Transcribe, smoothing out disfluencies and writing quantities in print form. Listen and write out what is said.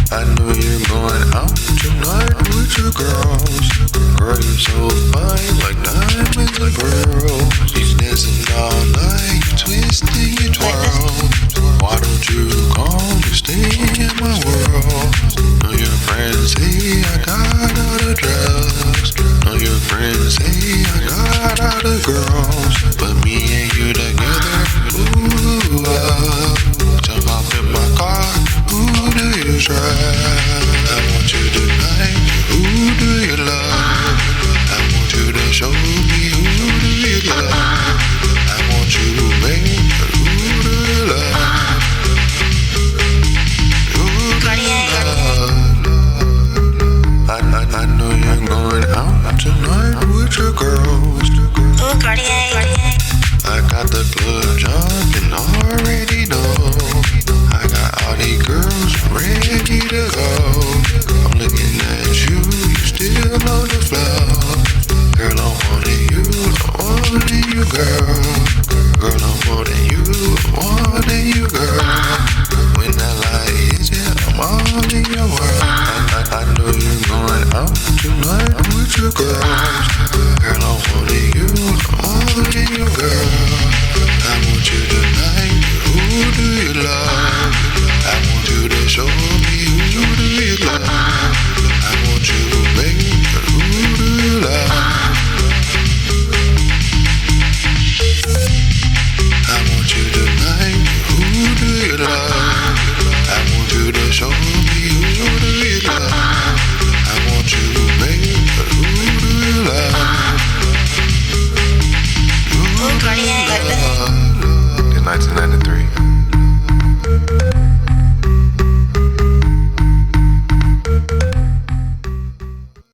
I know you're going out tonight with your girls. Girl, you're so fine, like diamonds and pearls. She's dancing all night, twisting your twirl. Why don't you come and stay in my world? Know your friends say I got all the drugs. Know your friends say I got all the girls. But me and you together, ooh, jump off in my car, who do you trust? I want you tonight, who do you love? I want you to show me who do you love. I want you to make who do you love? Who do you love? I know you're going out tonight with your girls. Ooh, Cartier. I got the club jumping, already know. I got all these girls ready to go. I'm looking at you, you still on the floor. Girl, I'm wanting you, I'm wanting you, girl. Girl, I'm wanting you, I'm wanting you, girl. When that light hits you, I'm all in your world. I know you're going out tonight with your girls. Girl, I'm wanting you, I'm wanting you, girl. I want you tonight, who do you love? I want you to show me who do you love. I want you to make who do you love. I want you tonight, who do you love? I want you to show me who do you love. I want you to make who do you love. Who do you love? In 1993.